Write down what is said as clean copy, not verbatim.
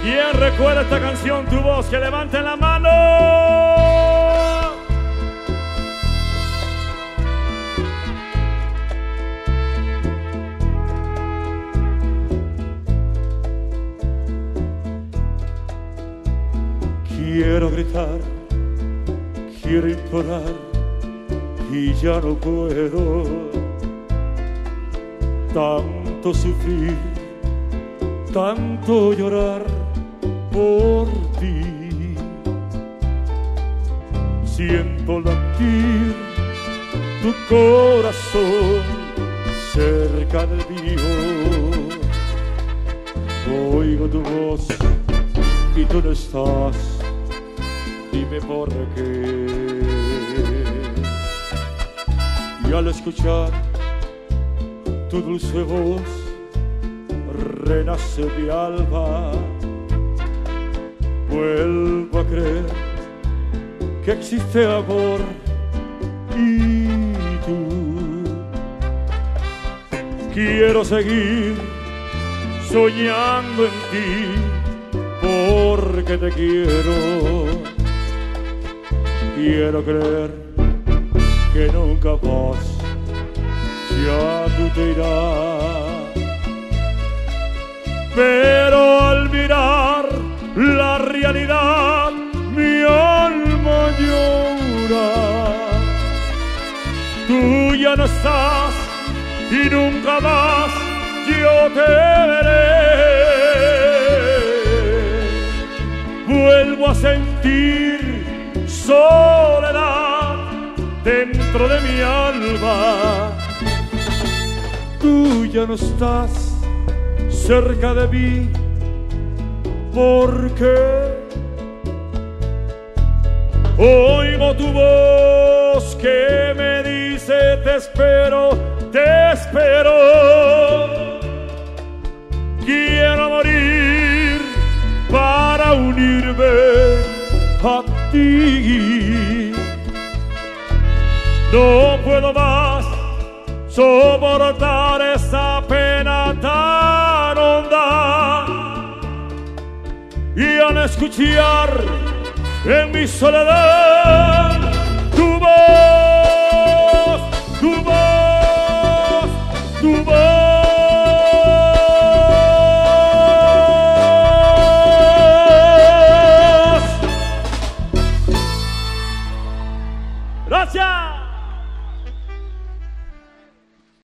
¿Quién recuerda esta canción? Tu voz, que levante la mano. Quiero gritar, quiero implorar y ya no puedo. Tanto sufrir, tanto llorar por ti. Siento latir tu corazón cerca del mío. Oigo tu voz y tú no estás. Dime por qué. Y al escuchar tu dulce voz renace mi alma. Vuelvo a creer que existe amor y tú. Quiero seguir soñando en ti porque te quiero. Quiero creer que nunca más ya tú te irás. Pero al mirar la realidad mi alma llora. Tú ya no estás y nunca más yo te veré. Vuelvo a sentir soledad dentro de mi alma. Tú ya no estás cerca de mí porque oigo tu voz que me dice te espero, te espero. Quiero morir para unirme a ti. No puedo más soportar esa pena tan honda. Y al escuchar en mi soledad